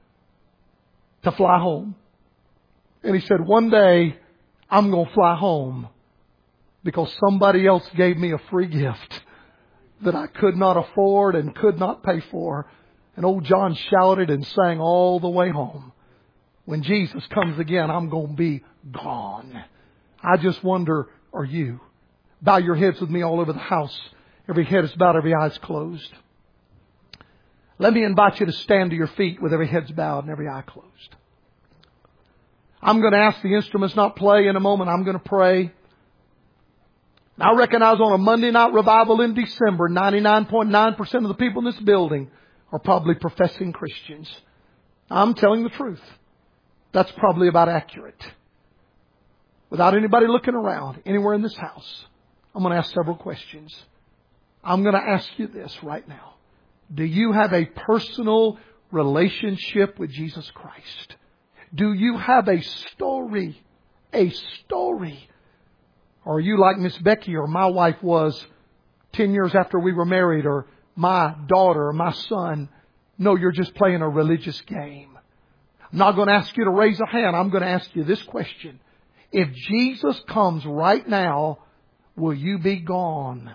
to fly home. And he said, one day I'm going to fly home because somebody else gave me a free gift that I could not afford and could not pay for. And old John shouted and sang all the way home. When Jesus comes again, I'm going to be gone. I just wonder, are you? Bow your heads with me all over the house. Every head is bowed, every eye is closed. Let me invite you to stand to your feet with every head bowed and every eye closed. I'm going to ask the instruments not play in a moment. I'm going to pray. I recognize on a Monday night revival in December, 99.9% of the people in this building are probably professing Christians. I'm telling the truth. That's probably about accurate. Without anybody looking around anywhere in this house, I'm going to ask several questions. I'm going to ask you this right now. Do you have a personal relationship with Jesus Christ? Do you have a story? A story? Or are you like Miss Becky or my wife was 10 years after we were married, or my daughter or my son? No, you're just playing a religious game. I'm not going to ask you to raise a hand. I'm going to ask you this question. If Jesus comes right now, will you be gone?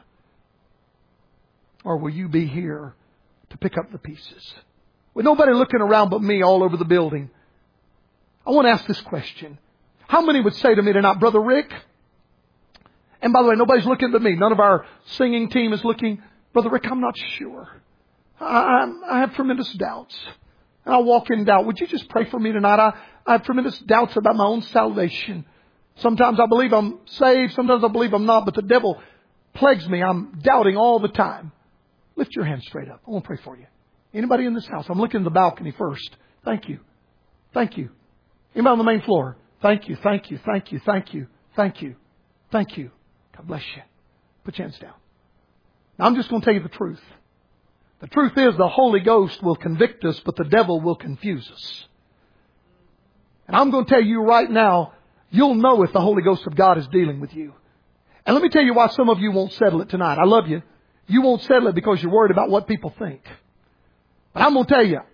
Or will you be here to pick up the pieces? With nobody looking around but me all over the building, I want to ask this question. How many would say to me tonight, Brother Rick? And by the way, nobody's looking but me. None of our singing team is looking. Brother Rick, I'm not sure. I have tremendous doubts. And I walk in doubt. Would you just pray for me tonight? I have tremendous doubts about my own salvation. Sometimes I believe I'm saved. Sometimes I believe I'm not. But the devil plagues me. I'm doubting all the time. Lift your hand straight up. I want to pray for you. Anybody in this house? I'm looking at the balcony first. Thank you. Thank you. Anybody on the main floor? Thank you. Thank you. Thank you. Thank you. Thank you. Thank you. God bless you. Put your hands down. Now I'm just going to tell you the truth. The truth is the Holy Ghost will convict us, but the devil will confuse us. And I'm going to tell you right now, you'll know if the Holy Ghost of God is dealing with you. And let me tell you why some of you won't settle it tonight. I love you. You won't settle it because you're worried about what people think. But I'm going to tell you,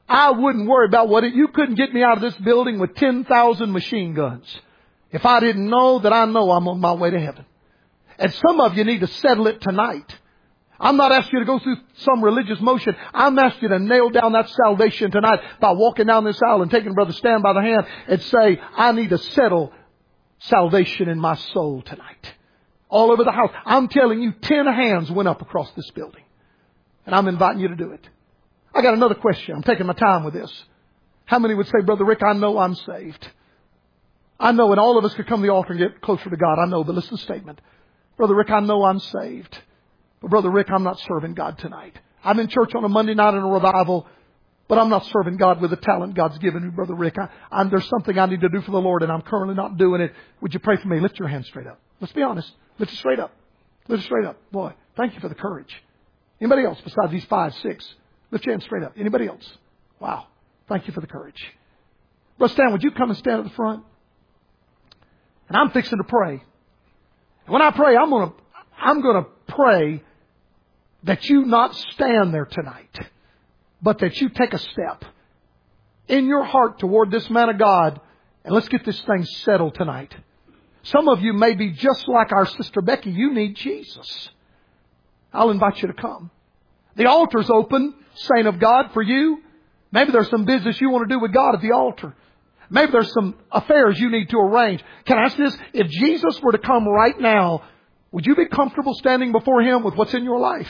I wouldn't worry about you couldn't get me out of this building with 10,000 machine guns if I didn't know that I know I'm on my way to heaven. And some of you need to settle it tonight. I'm not asking you to go through some religious motion. I'm asking you to nail down that salvation tonight by walking down this aisle and taking Brother Stan by the hand and say, I need to settle salvation in my soul tonight. All over the house. I'm telling you, 10 hands went up across this building. And I'm inviting you to do it. I got another question. I'm taking my time with this. How many would say, Brother Rick, I know I'm saved? I know, and all of us could come to the altar and get closer to God. I know, but listen to the statement. Brother Rick, I know I'm saved. But Brother Rick, I'm not serving God tonight. I'm in church on a Monday night in a revival, but I'm not serving God with the talent God's given me, Brother Rick. There's something I need to do for the Lord, and I'm currently not doing it. Would you pray for me? Lift your hand straight up. Let's be honest. Lift it straight up. Lift it straight up. Boy, thank you for the courage. Anybody else besides these 5, 6? Lift your hand straight up. Anybody else? Wow. Thank you for the courage. Brother Stan, would you come and stand at the front? And I'm fixing to pray. And when I pray, I'm going to pray that you not stand there tonight, but that you take a step in your heart toward this man of God, and let's get this thing settled tonight. Some of you may be just like our sister Becky. You need Jesus. I'll invite you to come. The altar's open, saint of God, for you. Maybe there's some business you want to do with God at the altar. Maybe there's some affairs you need to arrange. Can I ask this? If Jesus were to come right now, would you be comfortable standing before Him with what's in your life?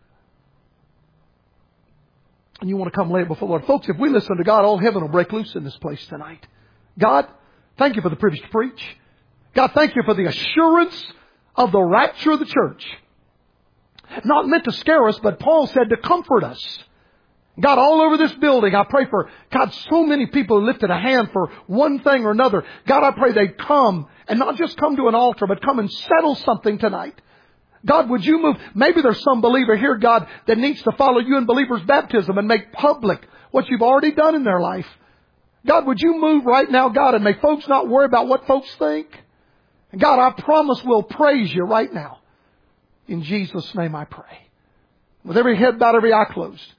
And you want to come lay it before the Lord. Folks, if we listen to God, all heaven will break loose in this place tonight. God, thank you for the privilege to preach. God, thank you for the assurance of the rapture of the church. Not meant to scare us, but Paul said to comfort us. God, all over this building, I pray for, God, so many people who lifted a hand for one thing or another. God, I pray they'd come, and not just come to an altar, but come and settle something tonight. God, would you move? Maybe there's some believer here, God, that needs to follow you in believer's baptism and make public what you've already done in their life. God, would you move right now, God, and make folks not worry about what folks think? And God, I promise we'll praise you right now. In Jesus' name I pray. With every head bowed, every eye closed.